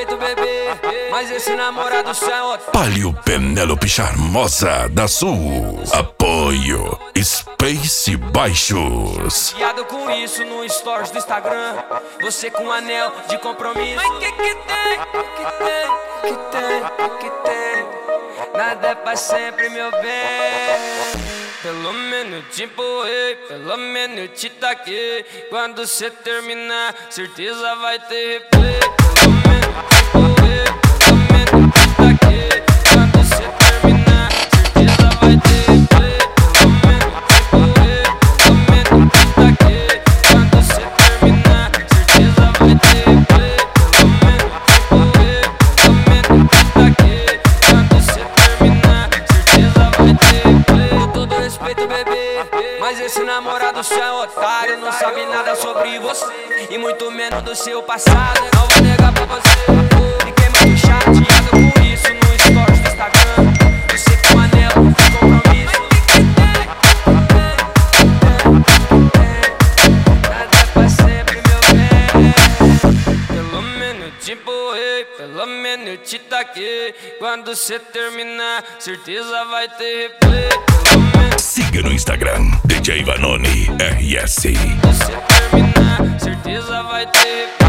respeito, bebê, mas esse namorado seu é otário. Palio Penélope Charmosa da Sul. Apoio Space Baixos. Piado com isso no stories do Instagram. Você com anel de compromisso. Mas que tem? Que tem? Nada é pra sempre, meu bem. Pelo menos te empurrei, pelo menos eu te taquei. Quando cê terminar, certeza vai ter replay. Pelo menos te empurrei, pelo menos eu te taquei. Quando cê terminar, certeza vai ter replay. Pelo menos te empurrei, pelo menos eu te taquei. Quando cê terminar, certeza vai ter replay. Pelo menos te empurrei, pelo menos eu te taquei. Quando cê terminar, certeza vai ter replay. Respeito, bebê, mas esse namorado seu é otário. Não sabe nada sobre você e muito menos do seu passado. Não vou negar pra você. Fiquei muito chateado com isso no stories do Instagram. Você com anel de compromisso. Nada é pra sempre, meu bem. Pelo menos te empurrei, pelo menos eu te taquei. Quando cê terminar, certeza vai ter replay. Siga no Instagram, DJ Vanoni RS. Se terminar, certeza vai ter